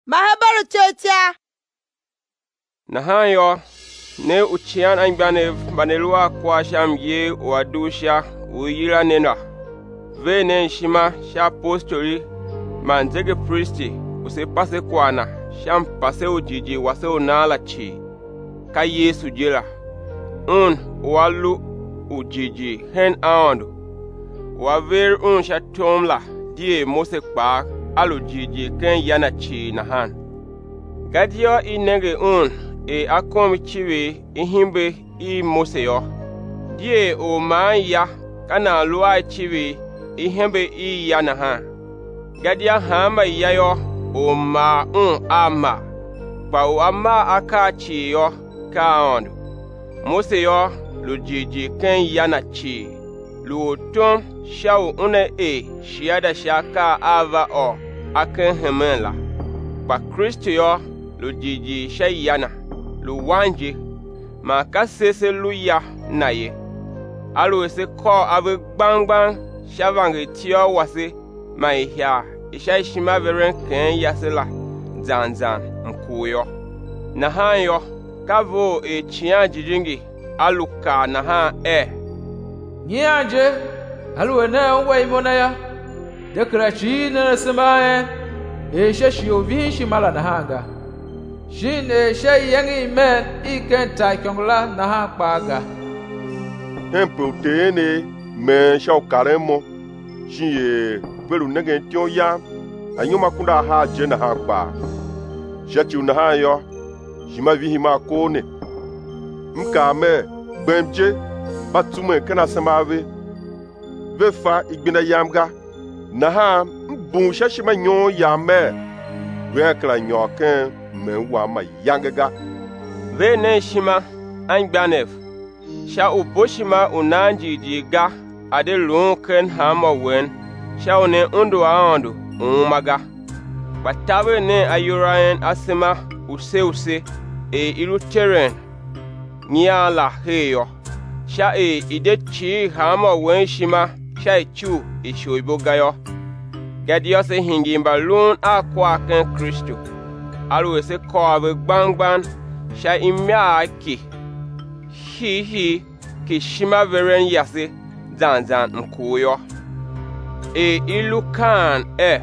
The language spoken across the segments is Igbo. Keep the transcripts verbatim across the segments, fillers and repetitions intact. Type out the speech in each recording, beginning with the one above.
Mahabaru chocha. Nahanyo ne uchian angbane banelua kwa sham ye wadusha uyira nena. Ve ne shima sha apostoli manzege priesti use pase kwana sham pase ujiji wase unala chi. Ka Yesu jila. Un walu ujiji hen aondu. Waver un shatomla die mose kpa alu jiji ken yana chi nahan. Gadio inenge un e akom chiwe ihimbe i mose yo. Die o man ya kana lua chiwe ihimbe i ya nahan. Gadia hama ya yo o ma un ama. Pa o ama aka chi yo ka ondu. Mose yo lu jiji ken yana chi. Lu tom shau une e shiada shaka ava o aken hemela. Pa Kristo yo lu jiji shayana lu wanje ma kasese lu ya na ye. Alu se ko ave gbangban shavange tio wase ma ihya isha shima veren ken yasela zanzan mkuyo. Na hanyo kavo e chia jijingi aluka na ha e. Nyaje alu na wai monaya de krachi na samae e shashi ovinshi mala na hanga shin e shay yangi men iken ta kyongla na ha paga tempo tene me shau karemo shin e pelu nege tio ya anyuma kunda ha je na ha pa shati na ha yo shima vihi ma kone mkame bemje batume kana samave vefa igbina yamga na ha mbun shashima nyo yame wekla nyo ken me wa ma yangaga Ve ne shima angbanef sha uboshima unanji diga ade lunken hama wen sha one undu aondu umaga batawe ne ayurayen asema use use e iluteren nyala heyo sha e idechi hama wen shima sha ichu ishoibo gayo gadio se hingimba lun akwa ken Kristo alu se ko ave gbangban sha imya ki hi hi ki shima veren yase zanzan mkuyo e ilukan e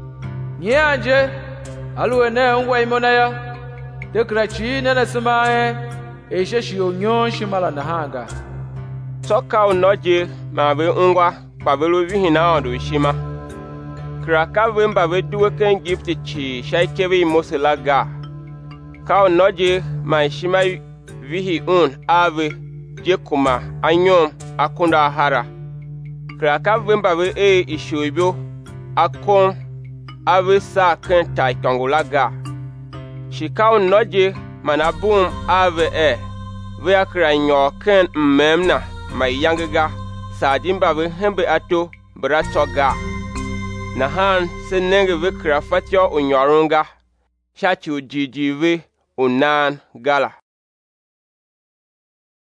nyaje alu na wai monaya de krachi na samae e shashi onyon shimala na hanga Toka unoje ma be ngwa pabelo vihi na ondo shima. Kraka vemba ve duwe ken gift chi shaikewe moselaga. Ka unoje ma shima vihi un ave jekuma anyom akunda hara. Kraka vemba ve e ishoibyo akon ave sa ken tai kangulaga. Shika unoje manabum ave e ve akra nyo ken mmemna ma yangaga sadimba ve hembe ato bratoga na han senenge ve krafatyo onyorunga shachi ojiji ve onan gala